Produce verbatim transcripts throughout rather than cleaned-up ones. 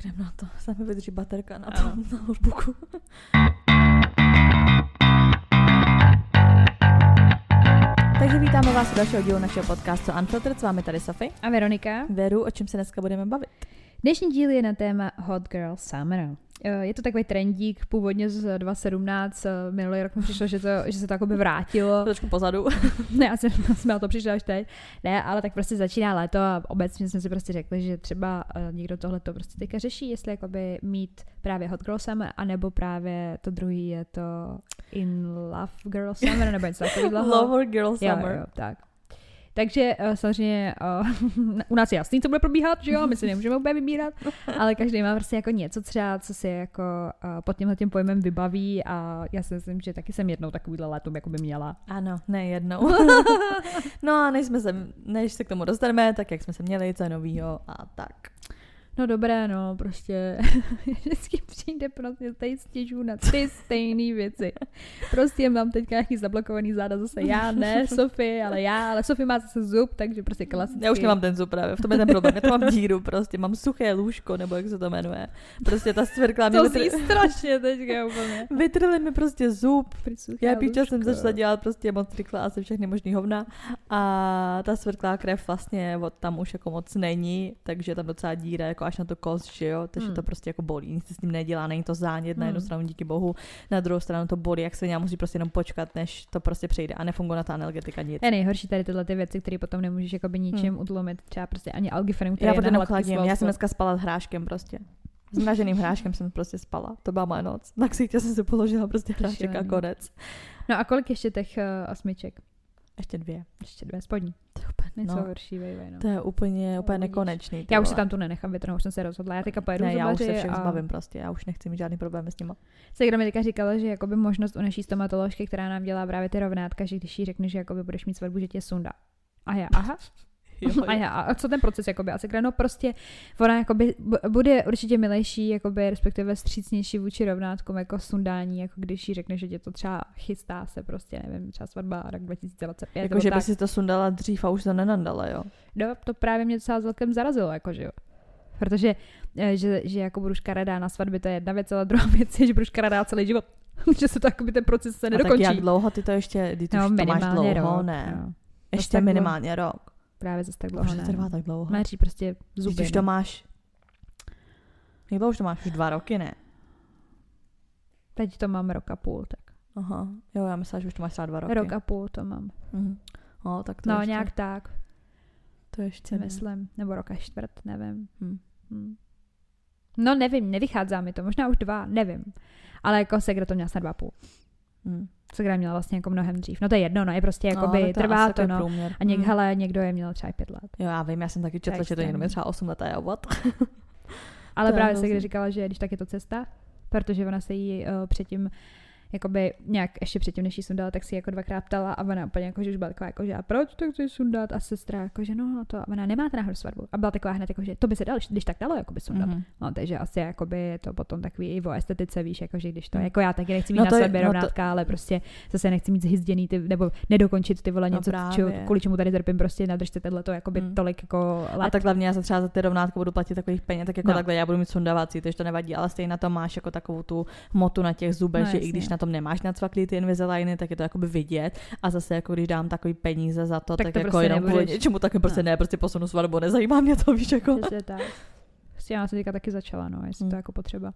Tak jdem na to. Snad mi vydrží baterka na tom na notebooku. Takže vítáme vás u dalšího dílu našeho podcastu Unfiltered. S vámi tady Sofie. A Veronika. Veru, o čem se dneska budeme bavit? Dnešní díl je na téma Hot Girl Summer. Je to takový trendík, původně z dva tisíce sedmnáct, minulý rok mi přišlo, že, to, že se to jakoby vrátilo. Trošku pozadu. Ne, asi jsme o to přišli až teď. Ne, ale tak prostě začíná léto a obecně jsme si prostě řekli, že třeba někdo tohleto prostě teďka řeší, jestli jakoby mít právě Hot Girl Summer, anebo právě to druhý je to In Love Girl Summer, nebo něco takového. Lover Girl Summer. Jo, jo, tak. Takže uh, samozřejmě uh, u nás je jasný, co bude probíhat, že jo, my si nemůžeme úplně vybírat, ale každý má prostě jako něco třeba, co si jako uh, pod tímhle tím pojmem vybaví a já si myslím, že taky jsem jednou takovýhle létum jako by měla. Ano, ne jednou. No a než, jsme se, než se k tomu dostaneme, tak jak jsme se měli, co je novýho a tak. No dobré, no, prostě vždycky přijde prostě tady stěžu na ty stejné věci. Prostě mám teďka nějaký zablokovaný záda zase já, ne Sofie, ale já, ale Sofie má zase zub, takže prostě klasicky. Já už nemám ten zub právě, v tom je ten problém, já to mám díru prostě, mám suché lůžko, nebo jak se to jmenuje. Prostě ta stvrkla mě to vytr... To strašně teďka úplně. Vytrli mi prostě zub, já píča jsem začala dělat prostě moc trikla a se všechny možný hovna a ta svrklá krev vlastně od tam už jako moc není, takže tam docela díra jako až na to kost, že jo, takže hmm. to prostě jako bolí, nic se s tím nedělá, není to zánět, hmm. na jednu stranu díky bohu, na druhou stranu to bolí, jak se já musí prostě jenom počkat, než to prostě přejde a nefunguje na ta analgetika nic. Je nejhorší tady tyhle ty věci, které potom nemůžeš jakoby ničím hmm. utlumit, třeba prostě ani algifenem, který já je na hladký svalstvo. Já jsem dneska spala s hráškem prostě. S mraženým hráškem jsem prostě spala. To byla moje noc. Na ksítě jsem si položila prostě hrášek a konec. No a kolik ještě těch uh, osmiček? Ještě dvě. Ještě dvě spodní. To je úplně, něco no, horší, vejvej, no. To je úplně, úplně nekonečný. Já už si tam tu nenechám vytrhnout, už jsem se rozhodla. Já teďka pojedu ne, já už se všech a... zbavím prostě. Já už nechci mít žádný problém s nima. Segra mi teďka říkala, že jakoby možnost u naší stomatoložky, která nám dělá právě ty rovnátka, že když jí řekne, že jakoby budeš mít svatbu, že tě sundá. A já, aha. Jo, jo. A, já, a co ten proces, jakoby, a Segra, no prostě ona jakoby bude určitě milejší, jakoby, respektive vstřícnější vůči rovnátkům jako sundání, jako když jí řekne, že tě to třeba chystá se prostě, nevím, třeba svatba rok dva tisíce dvacet pět. Jako, že by si to sundala dřív a už to nenandala, jo? No, to právě mě docela celkem zarazilo, jako, že jo. Protože, že, že jako budu škaredá na svatbě, to je jedna věc, ale druhá věc je, že budu škaredá celý život. Že se to jakoby ten proces se nedokončí. A tak jak dlouho ty to ještě, ty no, už to máš dlouho, rok, ne? No. Ještě minimálně dlouho. rok. Právě zase tak dlouho, už ne. to trvá tak dlouho. Máří prostě zuby. Už to máš, jak dlouho už to máš? Už dva roky, ne? Teď to mám rok a půl, tak. Aha, jo, já myslím, že už to máš třeba dva roky. Rok a půl to mám. Mhm. No, tak to no ještě, nějak tak. To ještě myslím, nebo rok a čtvrt, nevím. Hmm. Hmm. No nevím, nevychází mi to, možná už dva, nevím. Ale jako Segra to měla snad dva a půl. Hmm. Segra měla vlastně jako mnohem dřív. No to je jedno, no je prostě jakoby no, to trvá to, no. Průměr. A něk, hmm. hele, někdo je měl třeba pět let. Jo, já vím, já jsem taky četla, tak že to někdo měl třeba osm let a já what? Ale to právě Segra říkala, že když tak je to cesta, protože ona se jí uh, předtím jakoby nějak ještě předtím, než jí sundala, tak si jako dvakrát ptala a ona úplně jako, že už byla taková jako, že a proč to chci sundat? A sestra jako, že no to, ona nemá teda náhodou svatbu. A byla taková hned jako, že to by se dalo, když tak dalo jakoby sundat. Mm-hmm. No, takže asi jakoby je to potom takový i o estetice, víš, jako, že když to, mm. jako já taky nechci mít no na svatbě no rovnátka, to... ale prostě zase nechci mít zhyzděný ty, nebo nedokončit ty vole něco, no čo, kvůli čemu tady trpím, prostě nadržte tohleto jakoby mm. tolik jako let. A tak hlavně já se třeba za ty rovnátko budu platit takových peněz, tak jako no. takhle já budu mít sundavací, takže to nevadí, ale stejně na to máš jako takovou tu hmotu na těch zubech, no, že jasně. I když na tom nemáš nacvaklý ty Invisaligny, tak je to jakoby vidět a zase jako když dám takový peníze za to, tak, tak to jako prostě jenom kvůli něčemu, tak prostě no. ne, prostě posunu svatbu, nezajímá mě to, víš, jako. Tak. Prostě já jsem teďka taky začala, no, jestli hmm. to jako potřeba.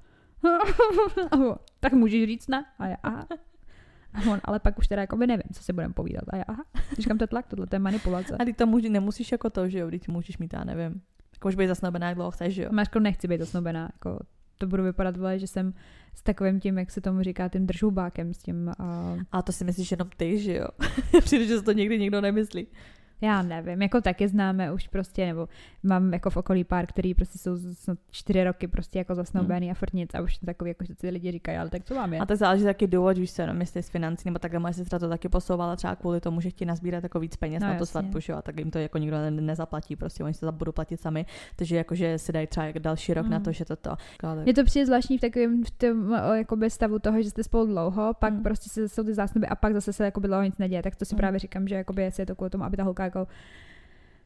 Tak můžeš říct ne? A já, aha. A on, ale pak už teda jako by nevím, co si budeme povídat. A já, aha, říkám, to je tlak, tohle to je manipulace. A ty to může, nemusíš jako to, že jo, když můžeš mít, já nevím. Jako už být zasnobená, jak dlouho chceš, že jo. Máško, nechci být zasnobená, jako to budu vypadat, vole, že jsem s takovým tím, jak se tomu říká, tím držubákem, s tím... Uh... A to si myslíš jenom ty, že jo? Přijde, že to někdy nikdo nemyslí. Já nevím, jako taky známe už prostě, nebo mám jako v okolí pár, který prostě jsou čtyři roky prostě jako zasnoubený hmm. a furt nic a už takový, jako že ty lidi říkají, ale tak co vám je? A to záleží taky důvod, víš se, no, jestli z financí, nebo takhle moje sestra to taky posouvala třeba kvůli tomu, že chtějí nazbírat jako víc peněz no, na to svatbu, a tak jim to jako nikdo ne- nezaplatí, prostě oni se to budou platit sami, takže jakože si dají třeba další rok hmm. na to, že toto. Mně to přijde zvláštní v takovém v tom jakoby stavu toho, že jste spolu dlouho, pak hmm. prostě se jsou ty zásnuby a pak zase se jakoby dlouho nic neděje, tak to si hmm. právě říkám, že jakoby je to kvůli tomu, aby ta holka jako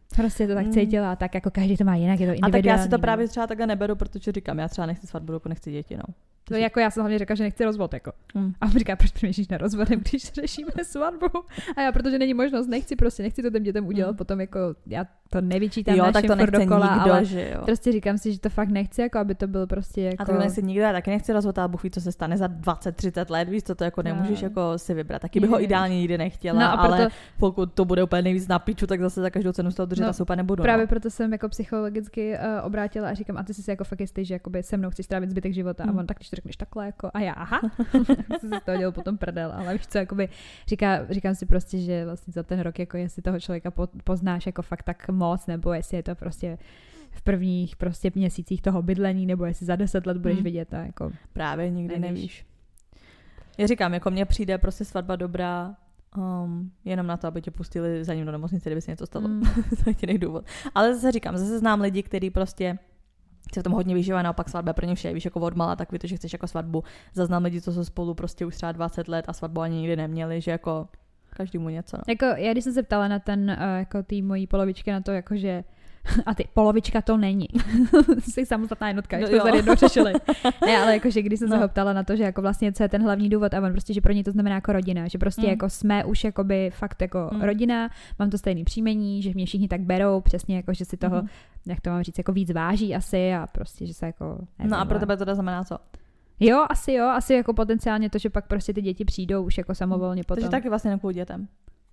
Prostě to tak cítila, tak jako každý to má jinak, je to individuální. A tak já si to právě třeba takhle neberu, protože říkám, já třeba nechci svatbu, jako nechci děti, no. To je jako já jsem hlavně řekla, že nechci rozvod, jako. Mm. A on říká, proč přemýšlíš na rozvodem, když řešíme svatbu? A já, protože není možnost, nechci prostě, nechci to těm dětem udělat, mm. potom jako, já to nevyčítám jo, našim tak to nechce dokola, nikdo, ale že jo. prostě říkám si, že to fakt nechci, jako aby to byl prostě jako... A to nechci nikdo, já taky nechci rozvod, ale Bůh ví, co se stane za dvacet třicet let, víš, co to jako nemůžeš no. jako si vybrat. Taky bych ho ideálně nikdy nechtěla, no, proto... ale pokud to bude úplně nejvíc na piču, tak zase za každou cenu z toho držet no, asi úplně nebudu. Právě no. proto jsem jako psychologicky uh, obrátila a říkám, a ty jsi si jako fakt jistý, že jakoby se mnou chceš strávit zbytek života. Hmm. A on tak, když to řekneš takhle, jako, a já, aha, jsem si z toho dělal potom prdel, ale víš co, jakoby, říká, říkám si prostě, že vlastně za ten rok, jako jestli toho člověka poznáš jako fakt tak moc, nebo jestli je to prostě v prvních prostě měsících toho bydlení, nebo jestli za deset let budeš hmm. vidět, a jako právě nikdy nevíš. nevíš. Já říkám, jako mně přijde prostě svatba dobrá, Um, jenom na to, aby tě pustili za ním do nemocnice, kdyby se něco stalo. Mm. To je jediný důvod. Ale zase říkám, zase znám lidi, kteří prostě se v tom hodně vyžívají, naopak svatba pro ně vše, víš, jako odmala, tak ví to, že chceš jako svatbu. Zaznám lidi, co jsou spolu prostě už třeba dvacet let a svatbu ani nikdy neměli, že jako každému něco. No. Jako já, když jsem se ptala na ten, uh, jako tý mojí polovičky na to, jakože a ty, polovička to není. Jsi samostatná jednotka, jak no, jsme tady jednou řešili. Ne, ale jakože když jsem no. se ho ptala na to, že jako vlastně co je ten hlavní důvod a on prostě, že pro ně to znamená jako rodina, že prostě mm. jako jsme už jakoby fakt jako mm. rodina, mám to stejný příjmení, že mě všichni tak berou, přesně jako, že si toho, mm. jak to mám říct, jako víc váží asi a prostě, že se jako... Nevím, no a pro tebe to znamená co? Jo, asi jo, asi jako potenciálně to, že pak prostě ty děti přijdou už jako samovolně potom. Takže taky vlastně nekvůli dětem.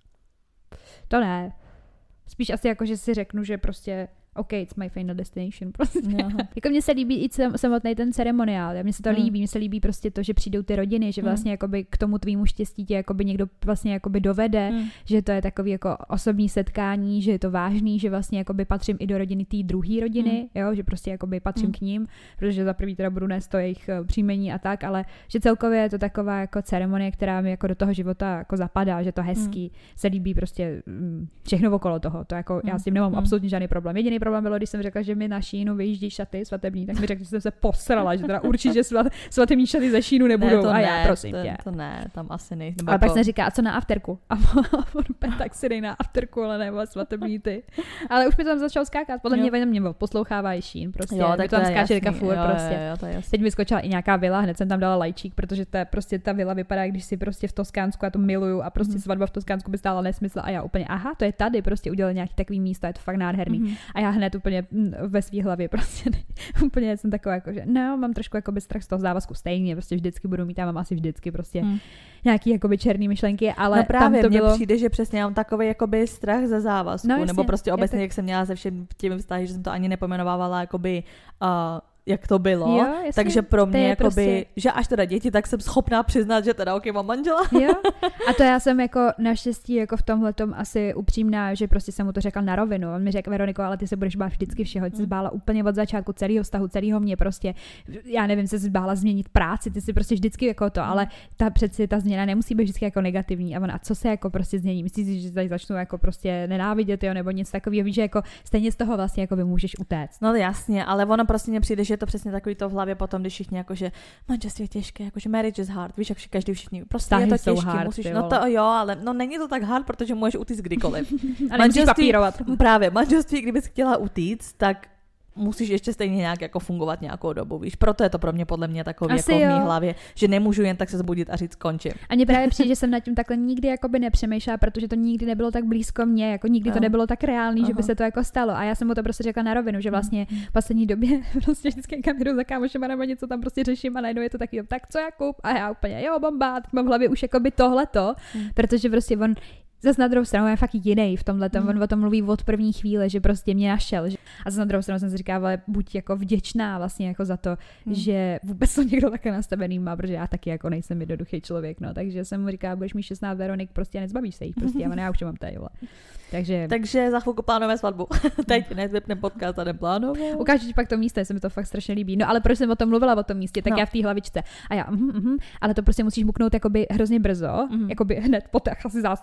To ne. Spíš asi jako, že si řeknu, že prostě OK, it's my final destination. Prostě. Jako mně se líbí i samotný ten ceremoniál. Mně se to hmm. líbí. Mně se líbí prostě to, že přijdou ty rodiny, že vlastně hmm. jakoby k tomu tvýmu štěstí tě jakoby někdo vlastně jakoby dovede, hmm. že to je takový jako osobní setkání, že je to vážný, že vlastně jakoby patřím i do rodiny té druhé rodiny, hmm. jo, že prostě jakoby patřím hmm. k ním, protože za prvý teda budu nést to jejich příjmení a tak, ale že celkově je to taková jako ceremonie, která mi jako do toho života jako zapadá, že to hezký, hmm. se líbí prostě všechno okolo toho. To jako hmm. já s tím nemám hmm. absolutně žádný problém. Jediný problém bylo, když jsem řekla, že mi na Šínu vyjíždí šaty svatební, tak mi řekl, že jsem se posrala, že teda určitě svat, svatební šaty ze Šínu nebudou. Ne, a ne, já, prosím to, tě. To ne, tam asi nej. Ale jako... pak jsem říká, a co na afterku? A on tak si dej na afterku, ale nebo svatební ty. Ale už mi to tam začal skákat. Podle jo. mě mě poslouchává i Šín. Prostě. Jo, tak to tam skáče teďka furt jo, prostě. Jo, jo, to je teď mi skočila i nějaká vila, hned jsem tam dala lajčík, protože ta, prostě ta vila vypadá, když si prostě v Toskánsku, já to miluju a prostě mm. svatba v Toskánsku by stála nesmysl a já úplně, aha, to je tady, prostě udělal nějaký takový místo, je to fakt nádherný. Mm. A já hned úplně ve svý hlavě prostě ne, úplně jsem taková jako, že no, mám trošku jakoby strach z toho závazku stejně, prostě vždycky budu mít, já mám asi vždycky prostě hmm. nějaký jakoby černý myšlenky, ale no právě, tam to mně bylo... přijde, že přesně mám takový jakoby strach ze závazku, no, jasně, nebo prostě obecně, tak... jak jsem měla se všemi těmi vztahy, že jsem to ani nepojmenovávala jakoby uh, jak to bylo, jo, jasně, takže pro mě jakoby, prostě... že až teda děti, tak jsem schopná přiznat, že teda ok, mám manžela. Jo, a to já jsem jako naštěstí jako v tomhletom asi upřímná, že prostě jsem mu to řekla na rovinu. On mi řekl, Veroniko, ale ty se budeš bát vždycky všeho, ty jsi bála úplně od začátku celého vztahu, celého mě prostě, já nevím, jsi bála změnit práci, ty jsi prostě vždycky jako to, ale ta přeci ta změna nemusí být vždycky jako negativní. A ona, a co se jako prostě změní? Myslíš si, že tady začnu jako prostě nenávidět, jo, nebo něco takového, víš, že jako stejně z toho vlastně jako můžeš utéct. No jasně, ale ono prostě mně přijde, že je to přesně takový to v hlavě potom, když všichni jakože manželství je těžké, jakože marriage is hard, víš, jak každý všichni, prostě Vztahy je to těžké, hard, musíš, no to jo, ale no není to tak hard, protože můžeš utíct kdykoliv. A nemusíš papírovat. Právě, manželství, kdybys chtěla utíct, tak musíš ještě stejně nějak jako fungovat nějakou dobu, víš. Proto je to pro mě podle mě takový asi jako jo. v mý hlavě, že nemůžu jen tak se zbudit a říct končím. A mně právě přijde, že jsem nad tím takhle nikdy jakoby nepřemýšlela, protože to nikdy nebylo tak blízko mě, jako nikdy to nebylo tak reálný, Aha. že by se to jako stalo. A já jsem mu to prostě řekla na rovinu, že vlastně v poslední době prostě vždycky někam jdu za kámošem a nebo něco tam prostě řeším a najednou je to taky, tak co Jakub? A já úplně, jo, bomba, mám v hlavě už jakoby tohleto, hmm. protože prostě on zase na druhou stranu je fakt jiný v tomhle, mm. on o tom mluví od první chvíle, že prostě mě našel. Že... A zase na druhou stranu jsem si říkávala, buď jako vděčná vlastně jako za to, mm. že vůbec to někdo takhle nastavený má, protože já taky jako nejsem jednoduchý člověk, no, takže jsem mu říkala, budeš mít šestnáct Veronik, prostě nezbavíš se jich, prostě, já, já už mám tady, vole. Takže... Takže za chvilku plánujeme svatbu. Teď nezvypneme podcast a neplánujeme. Ukážu ti pak to místo, se mi to fakt strašně líbí. No ale proč jsem o tom mluvila o tom místě, tak no. já v té hlavičce. A já, mm, mm, ale to prostě musíš buknout jakoby hrozně brzo, mm. jakoby hned po těch asi zástupách nebo tak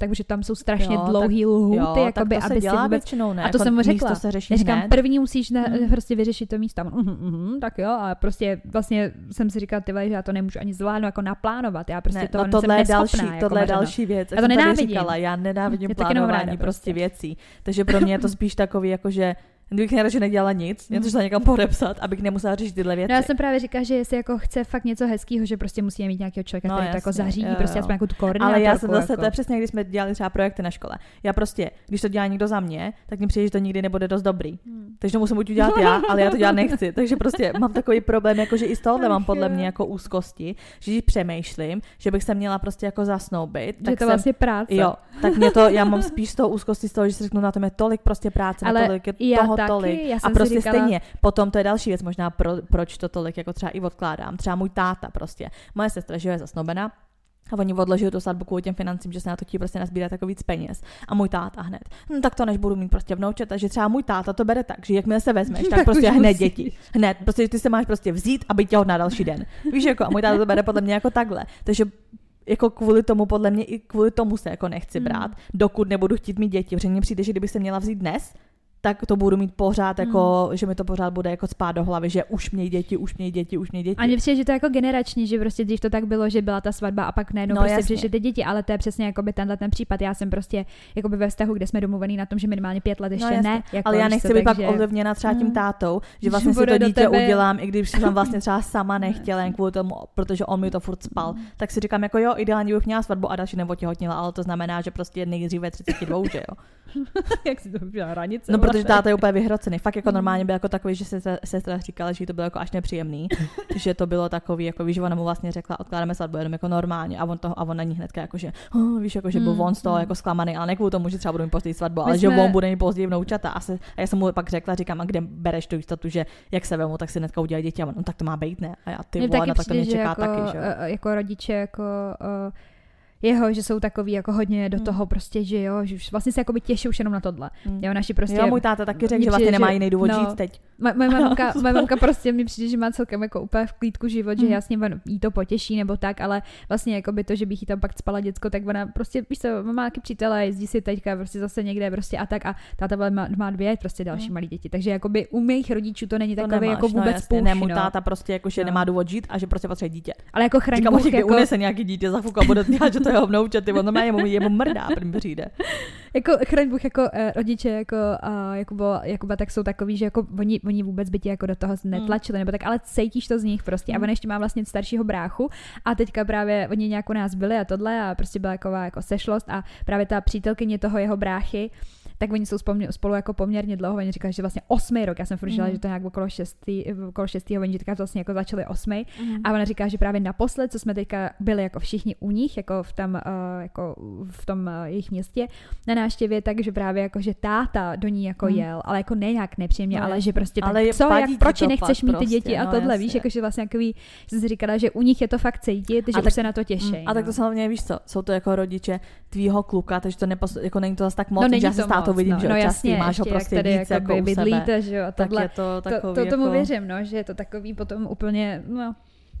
tak že tam jsou strašně jo, dlouhý tak, lhůty, jo, jakoby, tak to aby se dělá si vůbec, většinou, ne? A to jako jsem mu řekla. Se řeší já říkám, hned. první musíš na, hmm. prostě vyřešit to místo. Uh, uh, uh, tak jo, a prostě vlastně jsem si říkala, ty vole, že já to nemůžu ani zvládnout jako naplánovat. Já prostě ne, to no tohle jsem je další, jako tohle je mařena. další věc. Já to nenávidím. Říkala, já nenávidím já plánování ráda, prostě věcí. Takže pro mě je to spíš takový, jako že kdybych nejradši nedělala nic, jen to šla někam podepsat, abych nemusela řešit tyhle věci. No já jsem právě říkala, že jestli jako chce fakt něco hezkého, že prostě musíme mít nějakého člověka, no, který jasně, to jako zařídí, jo, prostě jo. aspoň jako tu koordinátorku. Ale já jsem zase, jako. to je přesně, když jsme dělali třeba projekty na škole. Já prostě, když to dělá někdo za mě, tak mi přijde, že to nikdy nebude dost dobrý. Hmm. Takže to musím buď udělat já, ale já to dělat nechci. Takže prostě mám takový problém, jako že i z tohohle mám podle mě jako úzkosti, že když přemýšlím, že bych se měla prostě jako zasnoubit. Že to jsem, vlastně práce. Jo, tak mě to, já mám spíš z toho úzkosti z toho, že si řeknu, na tom je tolik prostě práce, ale na tolik je já toho taky, tolik. já A prostě říkala... stejně, potom to je další věc, možná pro, proč to tolik jako třeba i odkládám. Třeba můj táta prostě. Moje sestra, že je zasnoubená, a oni odložili tu svatbu kvůli těm financím, že se na to chtějí prostě nazbírat jako víc peněz. A můj táta hned. No tak to než budu mít prostě vnoučata, že třeba můj táta to bere tak, že jakmile se vezmeš, tak, tak prostě hned musí. Děti. Hned, prostě ty se máš prostě vzít a být těhotná další den. Víš jako, a můj táta to bere podle mě jako takhle. Takže jako kvůli tomu, podle mě i kvůli tomu se jako nechci brát, mm. dokud nebudu chtít mít děti. Protože mně přijde, že kdyby se měla vzít dnes, tak to budu mít pořád, jako, mm. že mi to pořád bude jako spát do hlavy, že už měj děti, už měj děti, už měj děti. A mně přijde, že to je jako generační, že prostě dřív to tak bylo, že byla ta svatba a pak najednou no, prostě přišly ty děti, ale to je přesně jakoby tenhle ten případ. Já jsem prostě jakoby ve vztahu, kde jsme domluvený na tom, že minimálně pět let ještě no, ne. Jako, ale já nechci být pak že... ovlivněna třeba tím tátou, že vlastně si to dítě tebe... udělám, i když jsem vlastně třeba sama nechtěla jen kvůli tomu, protože on mi to furt spal. Tak si říkám, jako jo, ideálně bych měla svatbu a další neotěhotnila, ale to znamená, že prostě nejdříve třicet dva, že jo. Jak si to udělá hranice? No, protože táta je úplně vyhrocený. Fakt jako normálně byl jako takový, že se sestra říkala, že to bylo jako až nepříjemný, že to bylo takový, jako víš, ona mu vlastně řekla, odkládáme svatbu jenom jako normálně a on to a on na ní hnedka jako, že oh, víš, jako že byl on z toho jako zklamaný, ale ne kvůli tomu, že třeba budu mít později svatbu, ale jsme... že on bude mít později vnoučata. A, se, a já jsem mu pak řekla, říkám, a kde bereš tu jistotu, že jak se vemu, tak si hnedka udělají děti a on, no, tak to má být, ne? A já ty vole, no, tak to mě čeká jako, taky, že jo. Jako rodiče, jako uh, jeho, že jsou takový jako hodně do toho prostě, že jo, že už vlastně se jakoby těší už jenom na tohle. Mm. Jo, naši prostě... Jo, můj táta taky řekl, že vlastně nemá jiný důvod no, žít teď. Moje mamka, moje mamka prostě mi přijde, že má celkem jako úplně v klídku život, mm. že jasně jí to potěší nebo tak, ale vlastně jakoby to, že bych jí tam pak spala děcko, tak ona prostě, víš co, má taky přítele, jezdí si teďka prostě zase někde prostě a tak a táta má, má dvě prostě další mm. malé děti, takže jakoby u mých rodičů to není takový jako vůbec no, push, ne, můj táta prostě jako, že no. nemá důvod žít a že prostě potřebuje dítě. Ale jako chraň Bůh, jako... unese nějaký dítě za fuku a bude dělat, že to jeho vnoučat, on má jemu, jemu mrdá, první přijde. Jako chraň Bůh, jako uh, rodiče jako uh, Jakubo, Jakuba, tak jsou takový, že jako oni, oni vůbec by tě jako do toho netlačili, mm. nebo tak, ale cítíš to z nich prostě. Mm. A on ještě má vlastně staršího bráchu a teďka právě oni nějak u nás byli a tohle a prostě byla taková jako sešlost a právě ta přítelkyně toho jeho bráchy, tak oni jsou spolu jako poměrně dlouho, oni říkali, že vlastně osmý rok, já jsem furt říkala, mm. že to je nějak okolo šestý, okolo šestýho, oni teďka vlastně jako začali osmý mm. a ona říká, že právě naposled, co jsme teďka byli jako všichni u nich, jako v tom, uh, jako v tom uh, jejich městě na návštěvě, takže právě jako, že táta do ní jako mm. jel, ale jako ne nějak nepříjemně, no, ale že prostě tak, co, jak, proč nechceš mít ty děti prostě, a no, tohle, jasně. Víš, jako že vlastně takový, že jsem si říkala, že u nich je to fakt cítit, že a už tak, se na to těší. Mm, a no. tak to samozřejmě víš co, jsou to jako rodiče tvýho kluka, takže to nepos, jako není to zase tak moc, no, že já se s tátou vidím, no, že no, častý, máš ho prostě tady víc jako u bydlíte, sebe. Že jo, a tohle, tak je to takový to, to, tomu jako... věřím, no, že je to takový potom úplně, no...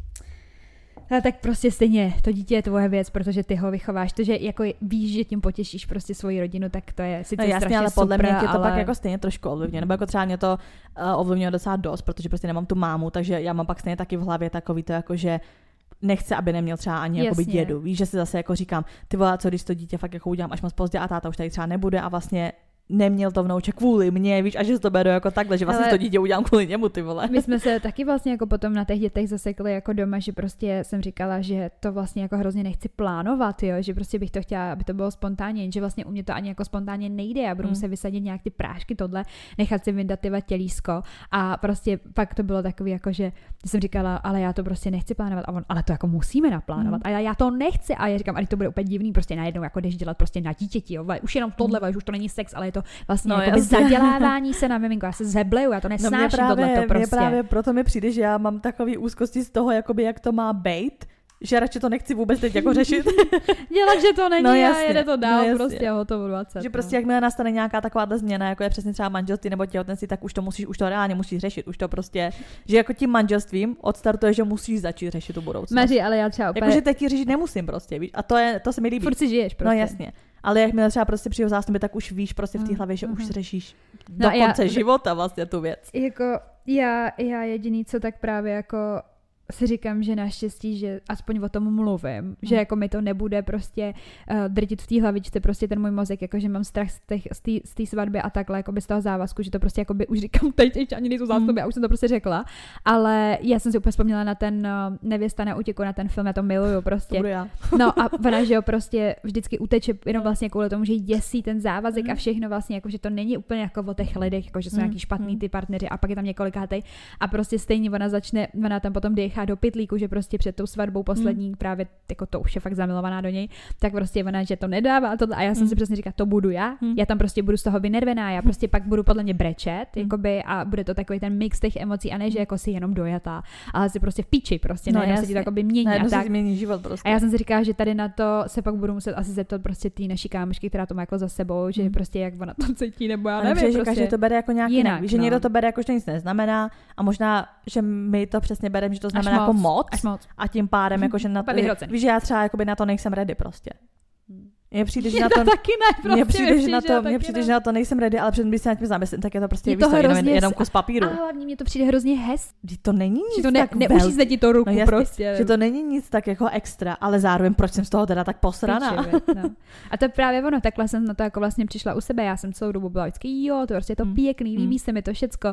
Ale tak prostě stejně, to dítě je tvoje věc, protože ty ho vychováš. To, že jako víš, že tím potěšíš prostě svoji rodinu, tak to je sice no, jasně, strašně ale podle super, mě tě to ale... pak jako stejně trošku ovlivňuje. Nebo jako třeba mě to uh, ovlivňuje docela dost, protože prostě nemám tu mámu, takže já mám pak stejně taky v hlavě takový to jako, že nechce, aby neměl třeba ani jakoby dědu. Víš, že si zase jako říkám, ty vole, co když to dítě fakt jako udělám až moc pozdě a táta už tady třeba nebude a vlastně neměl to vnouče kvůli mě, víš, a že to beru jako takhle, že vlastně ale to dítě udělám kvůli němu, ty vole. My jsme se taky vlastně jako potom na těch dětech zasekli jako doma, že prostě jsem říkala, že to vlastně jako hrozně nechci plánovat, jo, že prostě bych to chtěla, aby to bylo spontánně, že vlastně u mě to ani jako spontánně nejde, já budu mm. muset vysadit nějak ty prášky, tohle, nechat si vydat tyhle tělísko a prostě pak to bylo takový jako, že jsem říkala, ale já to prostě nechci plánovat a on, ale to jako musíme naplánovat mm. a já, já to nechci a já říkám, ale to bude úplně divný, prostě najednou jako jdeš dělat prostě na dítěti, jo, už jenom tohle, mm. už to není sex, ale je to vlastně no, jako zadělávání se na miminko. Já se zebleju, já to nesnáším no tohleto prostě. Mě právě proto mi přijde, že já mám takový úzkosti z toho, jakoby jak to má být, že radši to nechci vůbec teď jako řešit. Dělat, že to není no, a jede to dál no, prostě a hotovo dvacet. Že prostě jakmile nastane nějaká taková změna, jako je přesně třeba manželství nebo těhotenství, tak už to musíš, už to reálně musíš řešit. Už to prostě, že jako tím manželstvím odstartuje, že musíš začít řešit tu budoucnost. Maří, ale já třeba úplně... Jakože teď ti řešit nemusím prostě, víš? A to je, to se mi líbí. Furt si žiješ prostě. No jasně. Ale jakmile třeba prostě přijde zástupy, tak už víš prostě v té hlavě, že mm. už řešíš no do konce já, života vlastně tu věc. Jako já, já jediný, co tak právě jako si říkám, že naštěstí, že aspoň o tom mluvím, hmm. že jako mi to nebude prostě uh, drtit v té hlavičce prostě ten můj mozek, jako že mám strach z té svatby a takhle, jako by z toho závazku, že to prostě jako by už říkám teď, teď ani nejsou zástupy, hmm. a už jsem to prostě řekla, ale já jsem si úplně vzpomněla na ten uh, Nevěsta na útěku, na ten film, já to miluju prostě. To budu já. No a ona, že jo, prostě vždycky uteče jenom vlastně kvůli tomu, že děsí ten závazek hmm. a všechno vlastně, jako že to není úplně jako o těch lidech, jako že jsou hmm. nějaký špatný ty partneři a pak je tam několikátej a prostě stejně ona začne, ona tam potom dýchá do pytlíku, že prostě před tou svatbou poslední, mm. právě jako to už je fakt zamilovaná do něj, tak prostě ona, že to nedává a tohle. A já jsem mm. si přesně říkala, to budu já, mm. já tam prostě budu z toho vynervená, já prostě pak budu podle mě brečet, mm. jakoby, a bude to takový ten mix těch emocí a ne, že jako si jenom dojatá, ale si prostě v píči, prostě no, ne, se ti to jakoby mění ne, a tak. Mění život prostě. A já jsem si říkala, že tady na to se pak budu muset asi zeptat prostě té naší kámošky, která to má jako za sebou, že mm. prostě jak ona to cítí, nebo já nevím, že prostě to bere jako nějaký jinak, ne, že no. někdo to bere jako, že nic neznamená a možná, že my to přesně bereme, že to znamená až jako moc, až moc. A tím pádem, jakože na to, víš, že já třeba jakoby na to nejsem ready prostě. Mně přijde, že na to, taky ne, prostě mně přijde, že na to, mně přijde, že na to nejsem ready, ale předtím, když se nad tím zamyslím, tak je to prostě, je víš to to, jenom, hrozně, jenom kus papíru. A hlavně mně to přijde hrozně hezky. To není nic to ne, tak neuřízne ti to ruku no jasný, prostě. Že to není nic tak jako extra, ale zároveň proč jsem z toho teda tak posraná. Píči, no. A to je právě ono, takhle jsem na to jako vlastně přišla u sebe, já jsem celou dobu byla vždycky, jo, to prostě je to hmm. pěkný, líbí hmm. se mi to všecko.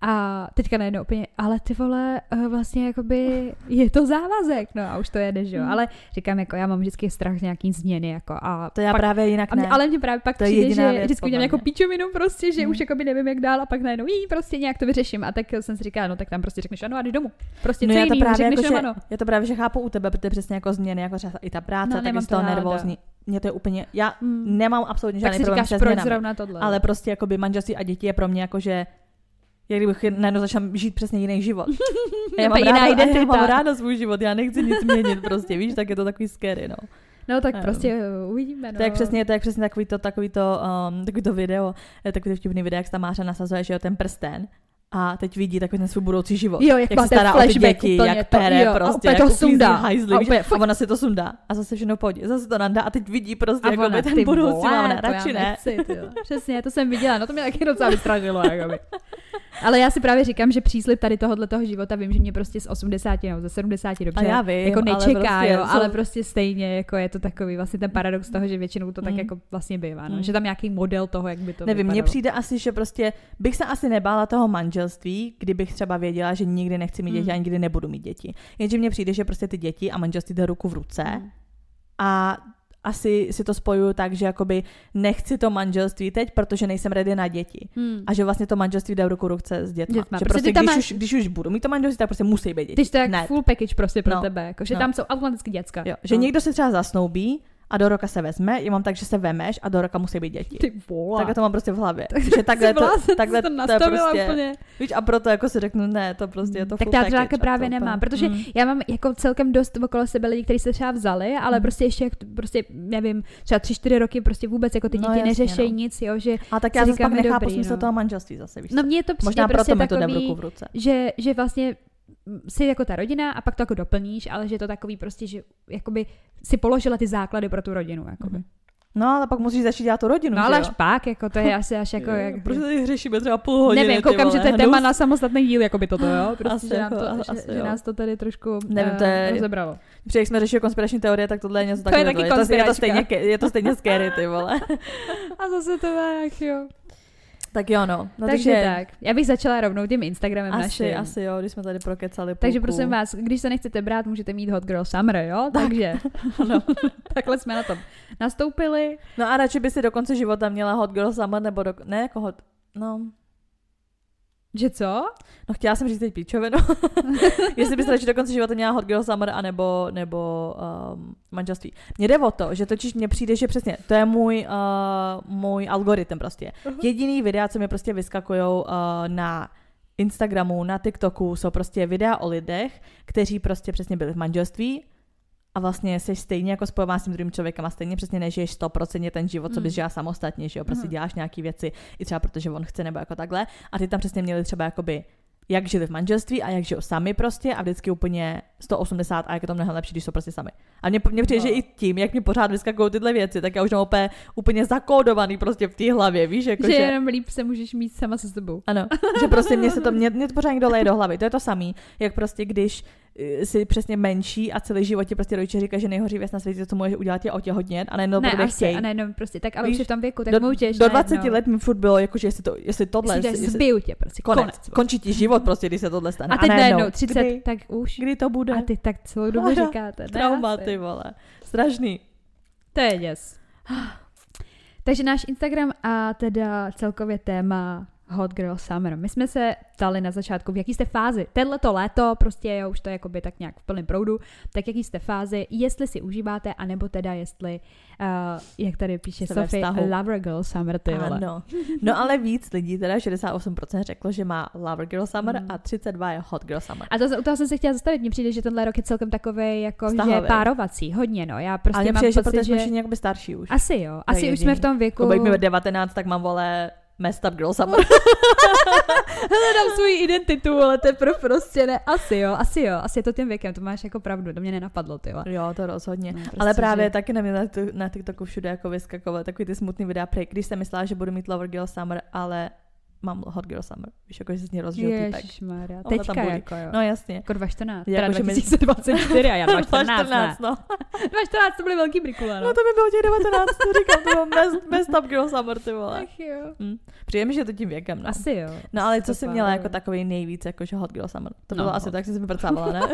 A teďka najednou úplně, ale ty vole, vlastně jakoby je to závazek, no a už to jede, že jo, ale říkám, jako já mám vždycky strach z nějaký změny, jako a to já pak, právě jinak ne. Ale mě právě pak to přijde, že věc, vždycky udělám jako píčovinu prostě, že hmm. už jakoby nevím jak dál a pak najednou jí, prostě nějak to vyřeším a tak jsem si říkala, no tak tam prostě řekneš ano a jdeš domů. Prostě no co já to jiný, právě řekneš jako, ano. Já to právě že chápu u tebe, protože přesně jako změny, jako třeba i ta práce, no, tak je z toho nervózní. Mě to je úplně, já mm. nemám absolutně žádný problém se změnami, ale prostě jakoby manželství a děti je pro mě jako, že jak kdybych najednou začala žít přesně jiný život. A já mám, ráda, já mám ráda svůj život, já nechci nic měnit prostě, víš, tak je to takový scary, no. No tak um, prostě uvidíme, no. To je přesně, to je přesně takový to, takový to, um, takový to video, takový to vtipný video, jak se ta Máře nasazuje, že jo, ten prsten. A teď vidí takový ten svůj budoucí život. Jo, jak, jak se stará o ty děti, jak pere, jo, prostě, jak uklízí hajzly, a, a ona si to sundá. A zase všechno pojď, zase to nandá a teď vidí prostě jako by ten budoucí mám ne, radši ne. Nechci, přesně, to jsem viděla, no to mě taky docela vystrašilo. Jakoby. Ale já si právě říkám, že příslib tady tohohle toho života, vím, že mě prostě z osmdesáti nebo ze sedmdesáti dobře já vím, jako nečeká, ale prostě, jo, ale prostě stejně jako je to takový vlastně ten paradox toho, že většinou to tak mm. jako vlastně bývá, no, mm. že tam nějaký model toho, jak by to nevím, vypadalo. Mně přijde asi, že prostě bych se asi nebála toho manželství, kdybych třeba věděla, že nikdy nechci mít děti mm. a nikdy nebudu mít děti. Jenže mně přijde, že prostě ty děti a manželství jde ruku v ruce mm. a asi si to spojuju tak, že jakoby nechci to manželství teď, protože nejsem ready na děti. Hmm. A že vlastně to manželství jde ruku v ruce s dětma. dětma. Že prostě, prostě když, máš... už, když už budu mít to manželství, tak prostě musí být děti. Když to je jak full package prostě pro no. tebe, jako, že no. tam jsou automaticky děcka. Jo, že no. někdo se třeba zasnoubí a do roka se vezme, já mám tak, že se vemeš a do roka musí být děti. Ty vole. Takhle to mám prostě v hlavě. Že takhle to, takhle to, to je prostě, úplně. Víš, a proto jako si řeknu, ne, to prostě je to tak full package. Tak já právě nemám, protože mm. já mám jako celkem dost okolo sebe lidí, kteří se třeba vzali, ale mm. prostě ještě jak prostě, nevím, třeba tři, čtyři roky prostě vůbec jako ty děti no, neřešejí no. nic, jo, že a tak já zase pak nechápu smysl no. toho manželství zase, víš. No mně to přijde možná prostě proto mi to jde v takový, ruku v ruce. Že, že vlastně jsi jako ta rodina a pak to jako doplníš, ale že je to takový prostě, že jakoby si položila ty základy pro tu rodinu, jakoby. No, ale pak musíš začít dělat tu rodinu, no, ale jo? až pak, jako to je asi až jako... jak... Proč tady řešíme třeba půl hodiny, nevím, koukám, že to je téma na samostatný díl, jako by toto, jo? Prostě, asi že, nám jako, to, asi, že, že nás to tady trošku nevím, to je, rozebralo. Protože jak jsme řešili konspirační teorie, tak tohle je něco takového. To je taky je to, je to stejně, je to stejně scary, ty vole. A zase to tak, jo. Tak jo, no. no takže, takže tak. Já bych začala rovnou tím Instagramem asi, naším. Asi jo, když jsme tady prokecali půlku. Takže prosím vás, když se nechcete brát, můžete mít Hot Girl Summer, jo? Tak. Takže no, takhle jsme na tom nastoupili. No a radši by si do konce života měla Hot Girl Summer, nebo do... Ne, jako hot... No... Že co? No chtěla jsem říct teď píčovinu. Jestli bys radši do konce života měla Hot Girl Summer a nebo, nebo um, manželství. Mně jde o to, že totiž mně přijde, že přesně, to je můj, uh, můj algoritm prostě. Uh-huh. Jediný videa, co mi prostě vyskakujou uh, na Instagramu, na TikToku, jsou prostě videa o lidech, kteří prostě přesně byli v manželství a vlastně jsi stejně jako spojová s tím druhým člověkem a stejně přesně nežiješ sto procent ten život, co bys žila samostatně, že jo, prostě děláš nějaký věci i třeba protože on chce nebo jako takhle a ty tam přesně měli třeba jakoby jak žili v manželství a jak žijou sami prostě a vždycky úplně sto osmdesát a jak je to mnohem lepší, když jsou prostě sami. A mně, mně přijde, no. že i tím, jak mi pořád vyskakují tyhle věci, tak já už mám úplně, úplně zakódovaný prostě v té hlavě, víš? Jako, že, že jenom líp se můžeš mít sama se sebou. Ano, že prostě mě se to, mě, mě to pořád někdo leje do hlavy, to je to samý, jak prostě když si přesně menší a celý život ti prostě rodiče říkají, že nejhorší věc na světě, co můžeš udělat, je otěhotnět a najednou ne, to asi, chtějí. a najednou prostě, tak ale víš, už je v tom věku, tak do, můžeš. Do dvaceti let mi furt bylo, jakože jestli, to, jestli tohle... Jestli jestli, zbiju tě prostě, konec. konec. Končí ti život prostě, když se tohle stane. A teď a najednou třicet, kdy, tak už. Kdy to bude? A ty tak celou dobu říkáte. Ne, trauma, asi. ty vole. Strašný. To je děs. Takže náš Instagram a teda celkově téma Hot Girl Summer. My jsme se ptali na začátku, v jaký jste fázi. Tenhleto léto, prostě jo, už to je jakoby tak nějak v plném proudu, tak jaký jste fázi, jestli si užíváte, anebo teda jestli, uh, jak tady píše Sophie, Lover Girl Summer, ty vole. Ano. No ale víc lidí, teda šedesát osm procent řeklo, že má Lover Girl Summer mm. a třicet dva je Hot Girl Summer. A to, u toho jsem se chtěla zastavit, mně přijde, že tenhle rok je celkem takový jako, že párovací, hodně, no. Já prostě ale mám přijde, pocit, že... že... jsme jakoby starší už. Asi jo, asi už jsme v tom věku. Jako jsme devatenáct, tak mám, vole, Messed Up Girl Summer. Hledám svou identitu, ale teprve prostě ne. Asi jo, asi jo, asi je to tím věkem, to máš jako pravdu, to mě nenapadlo, ty. Jo, to rozhodně. No, prostě, ale ale právě že... taky na mě na TikToku všude jako vyskakovaly takový ty smutný videa, prej, když jsem myslela, že budu mít Lover Girl Summer, ale mám Hot Girl Summer. Víš, jako, že se z ní rozžil týpek. Ježišmarja, teďka jako jo. No jasně. Jako dva tisíce čtrnáct, jako, teda dva tisíce dvacet čtyři a já dva tisíce čtrnáct, dva tisíce čtrnáct, no. dva tisíce čtrnáct to byly velký brikule, no. No to by bylo těch devatenáct, to říkám, to bylo best, best Up Girl Summer, ty vole. Ach jo. Hm. Přijde mi, že to tím věkem, no. Asi jo. No ale co jsi měla jako takový nejvíc, jakože Hot Girl Summer? To bylo no, asi no. tak, že jsi mi prcávala, ne?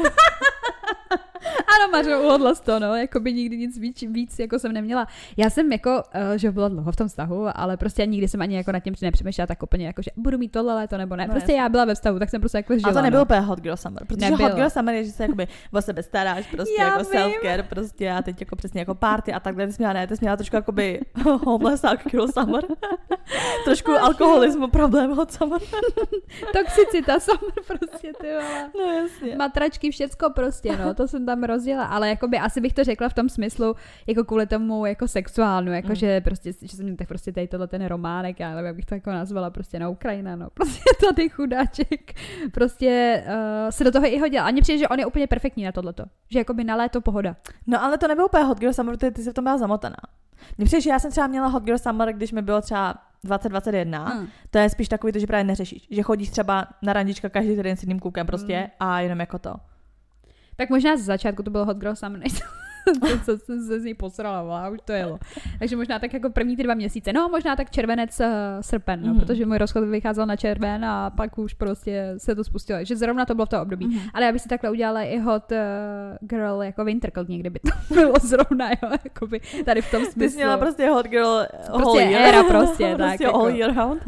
Ano, Mařo, uhodla to, no, jako by nikdy nic víc, víc jako jsem neměla. Já jsem jako, uh, že byla dlouho v tom vztahu, ale prostě nikdy jsem ani jako nad tím nepřemýšlela tak úplně jako, že budu mít tohle léto nebo ne. No, prostě jasný. Já byla ve vztahu, tak jsem prostě jako žila. A to nebylo no. úplně Hot Girl Summer, protože nebylo. Hot Girl Summer je, že se jakoby o sebe staráš, prostě já jako vím. self-care, prostě a teď jako přesně jako party a takhle, ty jsi měla, ne, ty jsi měla trošku jakoby homeless Girl Summer. Trošku Ach, alkoholismu, problém Hot Summer. Toxicita Summer prostě, ty vole. No jasně. Matračky, všecko prostě, no, to jsem tam rozdělila, ale jakoby asi bych to řekla v tom smyslu, jako kvůli tomu jako sexuálnu, jako mm. že prostě, že jsem měl tak prostě tady tohle ten románek, já nevím, jak bych to jako nazvala, prostě na Ukrajina, no, prostě tady chudáček, prostě uh, se do toho i hodil. A mně přijde, že on je úplně perfektní na tohleto, že jakoby na léto pohoda. No ale to nebylo úplně Hot Girl Summer, ty, ty jsi v tom byla zamotaná. Mně přijde, že já jsem třeba měla Hot Girl Summer, když mi bylo třeba dvacet dvacet jedna, hmm. to je spíš takový to, že právě neřešíš, že chodíš třeba na randička každý týden s jedním klukem prostě hmm. a jenom jako to. Tak možná z začátku to bylo Hot Girl Summer, než co jsem se z ní posrala, už to jelo. Takže možná tak jako první ty dva měsíce, no možná tak červenec, uh, srpen, no, mm. protože můj rozchod vycházel na červen a pak už prostě se to spustilo, že zrovna to bylo v tom období. Mm. Ale já bych si takhle udělala i Hot uh, Girl jako Winter Cold někdy by to bylo zrovna, jo, jakoby tady v tom smyslu. Ty jsi měla prostě Hot Girl prostě whole year. Éra prostě, tak. Prostě jako. all year round.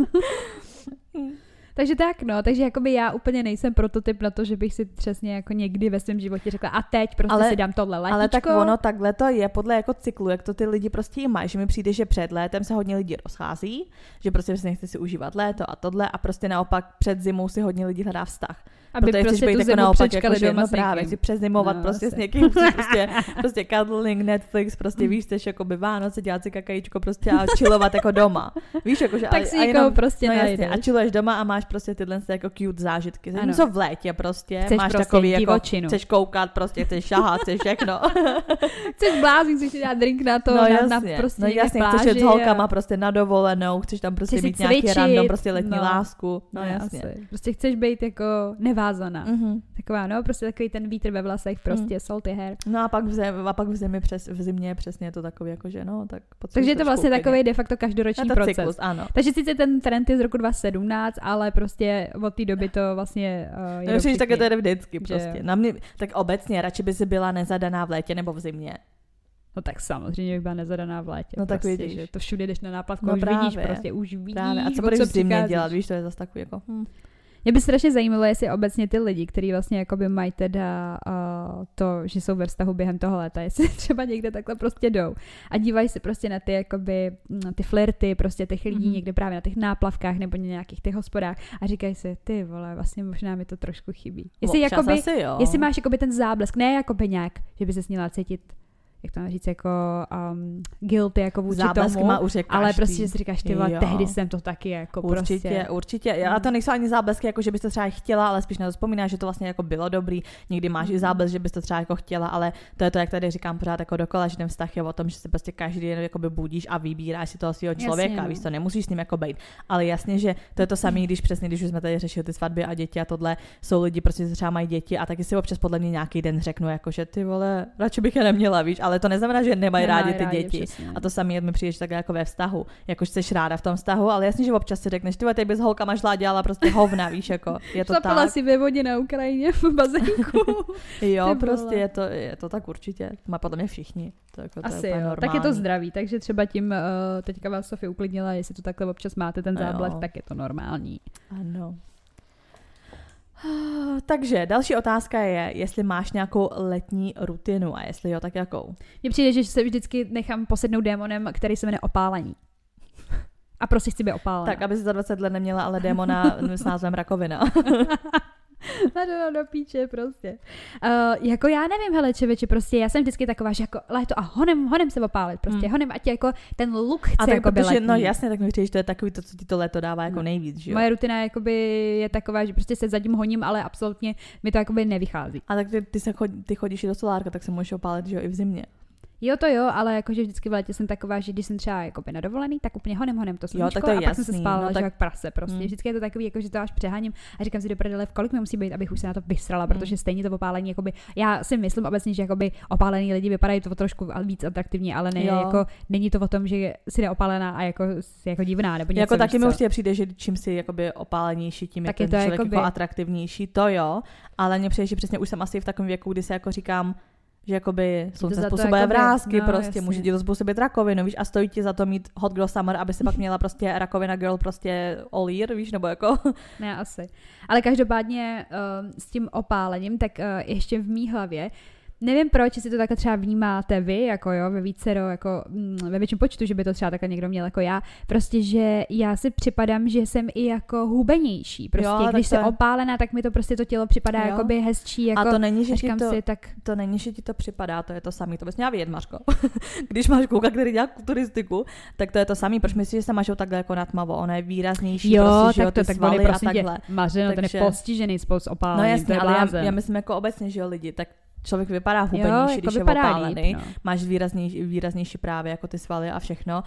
Takže tak, no, takže jakoby já úplně nejsem prototyp na to, že bych si přesně jako někdy ve svém životě řekla a teď prostě ale, si dám tohle létíčko. Ale tak ono takhle to je podle jako cyklu, jak to ty lidi prostě i mají, že mi přijde, že před létem se hodně lidí rozchází, že prostě si nechce si užívat léto a tohle a prostě naopak před zimou si hodně lidí hledá vztah. Aby protože prostě chceš tu být zimu jako naopak, přečkali jako, doma no s někým. právě, chci přezimovat no, prostě asi. s někým, prostě, prostě cuddling, Netflix, prostě víš, chceš jako by Vánoce, dělat si kakajíčko prostě a chillovat jako doma. Víš, jako, že tak a, si a jenom, prostě no, jasně, a chilluješ doma a máš prostě tyhle jako cute zážitky. Ano. Co v létě prostě, chceš máš prostě takový jako, divočinu. Chceš koukat, prostě chceš šahat, chceš všechno. Chceš blázit, chceš si dát drink na to, no, na, jasně. na prostě no jasně, pláži. chceš jít s holkama prostě na dovolenou, chceš tam prostě mít nějaký cvičit, random, prostě letní no, lásku. No, no jasně. Asi. Prostě chceš být jako nevázaná. Mm-hmm. Taková, no, prostě takový ten vítr ve vlasech, prostě mm. salty hair. No a pak v, zem, a pak v, zemi přes, v zimě přesně je to takový jako, že no, tak takže je to vlastně úplně takový de facto každoroční proces. Cyklus, ano. Takže sice ten trend je z roku dva tisíce sedmnáct, ale prostě od té doby to vlastně uh, je no, také to jde vždycky že prostě. Na mě, tak obecně, radši by si byla nezadaná v létě nebo v zimě. No tak samozřejmě bych byla nezadaná v létě. No tak prostě, vidíš. Že to všude jdeš na náplavku, no už právě. vidíš prostě, už vidíš. Právě. A co budeš v zimě dělat, víš, to je zase takový jako... Hm. Mě by strašně zajímalo, jestli obecně ty lidi, kteří vlastně jakoby mají teda uh, to, že jsou ve vztahu během toho léta, jestli třeba někde takhle prostě jdou a dívají se prostě na ty jakoby, na ty flirty, prostě těch lidí mm-hmm. někde právě na těch náplavkách nebo na nějakých těch hospodách a říkají si, ty vole, vlastně možná mi to trošku chybí. Jestli, jakoby, asi, jo. jestli máš jakoby ten záblesk, ne jakoby nějak, že by se směla cítit jak to mám říct, jako um, guilty jako vůči záblesky tomu, má už ale prostě, že si říkáš, ty vole, tehdy jsem to taky jako určitě, prostě. Určitě, já to nejsou ani záblesky, jako že bys to třeba chtěla, ale spíš na to vzpomínáš, že to vlastně jako bylo dobrý, někdy máš i záblesk, že bys to třeba jako chtěla, ale to je to, jak tady říkám pořád jako dokola, že ten vztah je o tom, že se prostě každý den jakoby budíš a vybíráš si toho svého člověka, jasně, víš, to nemusíš s ním jako být, ale jasně, že to je to samé, když přesně, když už jsme tady řešili ty svatby a děti a tohle, jsou lidi prostě třeba mají děti a taky si občas podle mě nějaký den řeknu, jako že ty vole, radši bych je neměla, víš, ale to neznamená, že nemají rádi ty rádi, děti. Přesně. A to samé mi přijde takhle jako ve vztahu, jakož jsi ráda v tom vztahu, ale jasně, že občas si řekneš, ty vole, ty bys holkama šla dělala prostě hovna, víš, jako je to Šlapala tak. si ve vodě na Ukrajině v bazénku. Jo, prostě je to, je to tak určitě. Má podle mě všichni. To jako, to asi je jo, normální. tak je to zdraví, takže třeba tím uh, teďka vás Sofie uklidnila, jestli to takhle občas máte ten záblek, tak je to normální. Ano. Takže další otázka je, jestli máš nějakou letní rutinu a jestli jo, tak jakou? Mně přijde, že se vždycky nechám posednout démonem, který se jmenuje opálení. A prostě chci být opálená. Tak, aby si za dvacet let neměla ale démona s názvem rakovina. No, do píče prostě. Uh, jako já nevím, hele čeveče, prostě já jsem vždycky taková, že jako léto a honem, honem se opálit, prostě hmm. honem, ať jako ten look chce jako by letní. No jasně, tak mi přijde, že to je takový to, co ti to léto dává jako no. nejvíc, že jo? Moje rutina jakoby je taková, že prostě se za tím honím, ale absolutně mi to jakoby nevychází. A tak ty, ty, se chod, ty chodíš i do solárka, tak se můžeš opálit, že jo, i v zimě. Jo, to jo, ale jakože vždycky v létě jsem taková, že když jsem třeba jakoby na dovolený, tak úplně honem honem to sluníčko, jo, tak to je a jasný, pak jsem se spálila, no, tak... že jak prase prostě. Mm. Vždycky je to takový, jako, že to až přeháním a říkám si do prdele, v kolik mi musí být, abych už se na to vysrala, protože mm. stejně to opálení, jakoby, já si myslím obecně, že jakoby opálení lidi vypadají to trošku víc atraktivně, ale ne, jako, není to o tom, že si neopálená a jako, jako divná nebo něco. Jako taky mi určitě přijde, že čím si jakoby opálenější, tím tak je ten je to člověk jakoby... jako atraktivnější, to jo, ale mně přijde, že přesně už jsem asi v takovém věku, kdy se jako říkám, že jakoby slunce způsobuje jakoby, vrásky, no, prostě jasně. Může ti to způsobit rakovinu, víš, a stojí ti za to mít hot girl summer, aby si pak měla prostě rakovina girl prostě all year, víš, nebo jako. Ne, asi. Ale každopádně uh, s tím opálením, tak uh, ještě v mý hlavě, nevím proč, jestli to takhle třeba vnímáte vy, jako jo, ve vícero, jako mm, ve větším počtu, že by to třeba takhle někdo měl jako já, prostě, že já si připadám, že jsem i jako hubenější, prostě, jo, když jsem to... opálená, tak mi to prostě to tělo připadá jo. jakoby hezčí, jako a to není, že ti to, si, tak... to není, že ti to připadá, to je to samý, to bys měla vědět, Mařko. Když máš kluka, který dělá kulturistiku, tak to je to samý, proč myslíš, že se máš takhle jako natmavo, ona je výraznější, jo, prostě, tak že to, ty svaly tak a takhle. Mařeno, ten je postižený spolu s opálením, no jasně, ale já, já myslím jako obecně, že jo, lidi, tak člověk vypadá hubenější, jo, jako když je opálený, líp, no. Máš výraznější, výraznější právě jako ty svaly a všechno.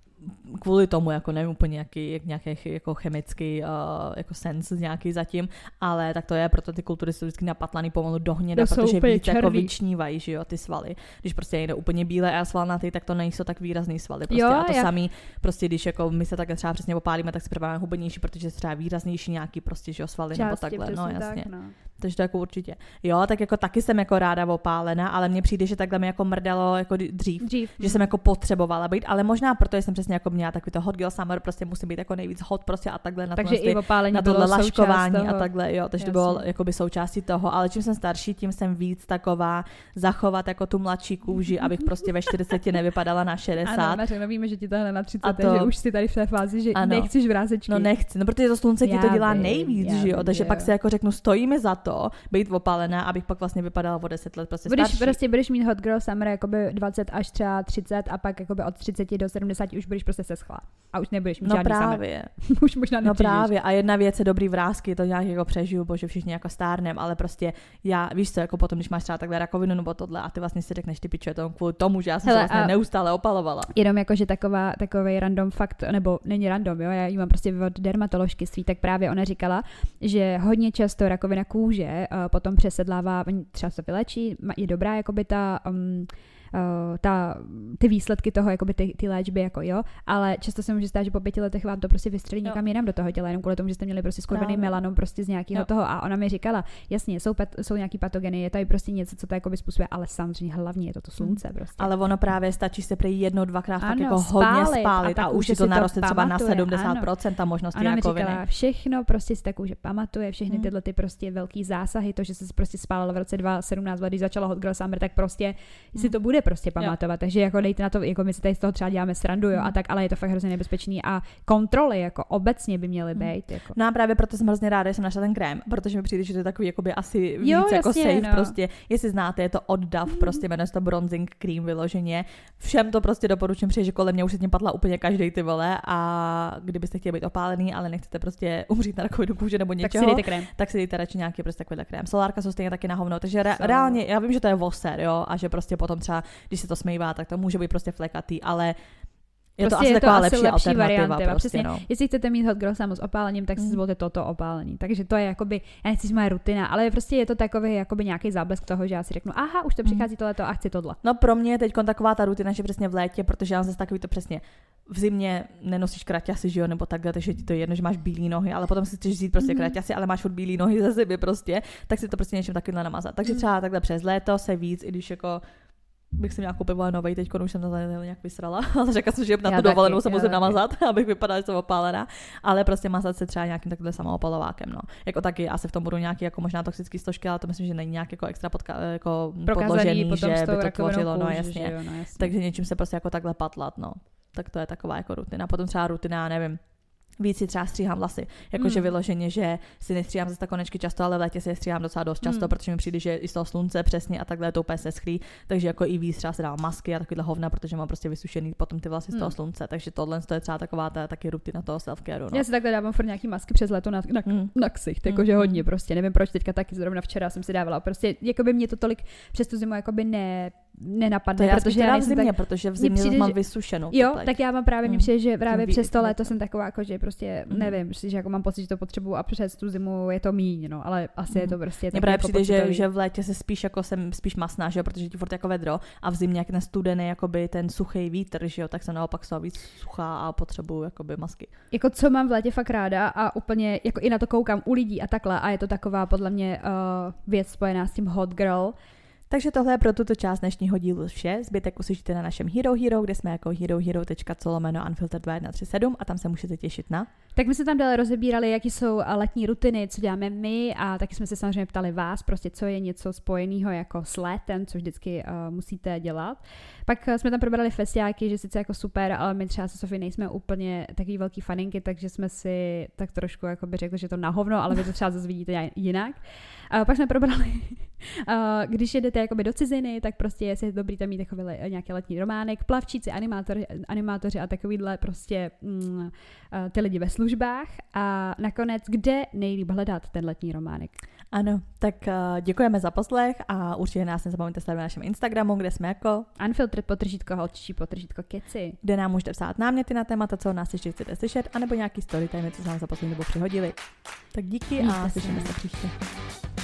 Kvůli tomu, jako nevím úplně jaký, jak nějaký jako chemický uh, jako sens nějaký zatím, ale tak to je, proto ty kultury jsou vždycky napatlaný pomalu do hněda, protože víc červí. Jako vyčnívají, že jo, ty svaly. Když prostě jde úplně bílé a svalnatý, tak to nejsou tak výrazný svaly. Prostě. Jo, a to jak... samý, prostě když jako my se takhle třeba přesně opálíme, tak si připadáme hubenější, protože se třeba výraznější nějaký prostě, že jo, svaly části, nebo takhle, no jasně. Tak, no. Takže to jako určitě. Jo, tak jako taky jsem jako ráda opálená, ale mně přijde, že takhle mi jako mrdalo jako dřív, dřív. Že jsem jako potřebovala být, ale možná proto jsem přesně jako měla takový to hot girl summer, prostě musí být jako nejvíc hot prostě a takhle na, takže to, na tohle laškování a takhle, jo, takže to bylo jakoby součástí toho, ale čím jsem starší, tím jsem víc taková zachovat jako tu mladší kůži, abych prostě ve čtyřiceti nevypadala na šedesát. Ano, Maře, no víme, že ti tohle na třicet, to... že už si tady v té fázi, že ano. Nechceš vrásečky. No nechci, no protože to slunce ti to dělá nejvíc, že jo, takže pak si jako řeknu, stojíme za to, být opálená, abych pak vlastně vypadala o deset let prostě budeš, starší. Prostě budeš mít hot girl summer jakoby dvacet až třeba třicet a pak jakoby od třiceti do sedmdesáti už budeš prostě seschlá. A už nebudeš mít no žádný právě. Summer. Už možná no právě. A jedna věc je dobrý vrásky, to nějak jako přežiju, bože všichni jako stárnem, ale prostě já, víš co, jako potom, když máš třeba takhle rakovinu nebo tohle a ty vlastně si řekneš, ty piče, to kvůli tomu, že já jsem Hele, se vlastně neustále opalovala. Jenom jako, že taková, takovej random fakt, nebo není random, jo, já ji mám prostě od dermatoložky svý, tak právě ona říkala, že hodně často rakovina kůže uh, potom přesedlává, třeba se vylečí, je dobrá jakoby ta... Um, Uh, ta, ty výsledky toho, jakoby ty, ty léčby, jako jo, ale často se může stát, že po pěti letech vám to prostě vystřelí jo. někam jinam do toho těla, jenom kvůli tomu, že jste měli prostě skurvený melanom prostě z nějakého toho a ona mi říkala, jasně, jsou, pat, jsou nějaký patogeny, je tady prostě něco, co to jakoby způsobuje, ale samozřejmě hlavně je to to slunce prostě. Ale ono právě stačí se prý jednou, dvakrát ano, tak jako hodně spálit a, a už si to naroste třeba na sedmdesát procent a možnosti ona rakoviny. Ona mi říkala, všechno prostě si ta kůže pamatuje, všechny hmm. tyhle ty prostě velký zásahy, to, že se prostě spálilo v roce dva tisíce sedmnáct, když začalo hot girl summer, tak prostě hmm. si to bude bude prostě pamatovat, jo. takže jako dejte na to, jako my si tady z toho třeba děláme srandu, jo, mm. a tak, ale je to fakt hrozně nebezpečný a kontroly jako obecně by měly být. Jako. No a právě proto jsem hrozně ráda, že jsem našla ten krém, protože mi přijde, že to je takový jakoby asi víc jo, jako jasně, safe no. prostě, jestli znáte, je to od Dove, mm. prostě jmenuje se to bronzing cream vyloženě. Všem to prostě doporučím, protože kolem mě už se tím patla úplně každý ty vole a kdybyste chtěli být opálený, ale nechcete prostě umřít na rakovinu kůže nebo něčeho, tak si dejte krém. Tak si dejte radši nějaký prostě takovýhle krém. Solárka jsou stejně taky na hovno, takže re- reálně, já vím, že to je voser, jo, a že prostě potom třeba, když se to smývá, tak to může být prostě flekatý, ale je prostě to asi je taková to asi lepší, lepší alternativa. varianta. Prostě, přesně, no. Jestli chcete mít hot girl samo s opálením, tak si mm. zvolte toto opálení. Takže to je jakoby, já nechci říct moje rutina, ale prostě je to takový jakoby nějaký záblesk toho, že já si řeknu, aha, už to přichází mm. tohleto a chci tohle. No pro mě je teď taková ta rutina, že přesně v létě, protože já mám zase takový to přesně v zimě nenosíš kraťasy, že jo, nebo takhle, takže ti to je jedno, že máš bílé nohy, ale potom si chceš vzít prostě mm. kraťasy, ale máš furt bílé nohy za sebe prostě, tak si to prostě něčím takovýhle namazat. Takže mm. třeba takhle přes léto se víc, i když jako bych si měla koupit novej, teď už jsem to nějak vysrala, ale řekla jsem, že na tu dovolenou se musím namazat, abych vypadala, že jsem opálená, ale prostě mazat se třeba nějakým takhle samoopalovákem, no. Jako taky asi v tom budou nějaký jako možná toxický složky, ale to myslím, že není nějak jako extra podka, jako podložený, že by to tvořilo, no jasně. Jo, no jasně. Takže něčím se prostě jako takhle patlat, no. Tak to je taková jako rutina. Potom třeba rutina, nevím, víc si třeba stříhám vlasy. Jakože mm. vyloženě, že si nestříhám zase konečky často, ale v létě si je stříhám docela dost často, mm. protože mi přijde, že i z toho slunce přesně a takhle to úplně se schlí. Takže jako i víc třeba se dávám masky a takovýhle hovna, protože mám prostě vysušený potom ty vlasy mm. z toho slunce. Takže tohle je třeba taková ta taky rutina toho self-care. No. Já si takhle dávám furt nějaký masky přes léto na, na, mm. na ksicht, jakože mm. hodně prostě. Nevím proč, teďka taky zrovna včera jsem si dávala. Prostě jakoby mě to tolik přes tu zimu jakoby ne nenapadne, to protože já v zimě, tak, protože v zimě přijde, mám vysušenou. Jo, pleť. Tak já mám právě, mm. mě přijde, že právě přes to léto jsem taková, jako, že prostě mm. nevím, že jako mám pocit, že to potřebuju a přes tu zimu je to míň, no, ale asi mm. je to prostě mně právě jako přijde, že, že v létě se spíš jako jsem spíš masná, že jo, protože ti furt jako vedro a v zimě jak ten studený, jakoby ten suchý vítr, že jo, tak jsem naopak z toho víc suchá a potřebuju jakoby masky. Jako co mám v létě fakt ráda a úplně jako i na to koukám u lidí a takhle a je to taková podle mě uh, věc spojená s tím hot girl. Takže tohle je pro tuto část dnešního dílu vše. Zbytek uslyšíte na našem Hero Hero, kde jsme jako herohero tečka co lomeno unfiltered dva jedna tři sedm a tam se můžete těšit na. Tak my jsme tam dále rozebírali, jaký jsou letní rutiny, co děláme my a taky jsme se samozřejmě ptali vás, prostě co je něco spojeného jako s létem, co vždycky uh, musíte dělat. Pak jsme tam probrali festiáky, že sice jako super, ale my třeba se Sofí nejsme úplně takový velký faninky, takže jsme si tak trošku jako by řekli, že to na hovno, ale vy to třeba zase vidíte jinak. Uh, pak jsme probrali, uh, když jedete jakoby do ciziny, tak prostě jestli je dobrý tam mít takový nějaký letní románek, plavčíci, animátoři, animátoři a takovýhle prostě mm, uh, ty lidi ve službách. A nakonec, kde nejlíp hledat ten letní románek? Ano, tak uh, děkujeme za poslech a určitě nás nezapomeňte sledovat na našem Instagramu, kde jsme jako Unfiltered potržítko holčičí potržítko keci. Kde nám můžete psát náměty na témata, co nás ještě chcete slyšet, anebo nějaký storytime, co se nám za poslední dobu přihodili. Tak díky a slyšíme se příště.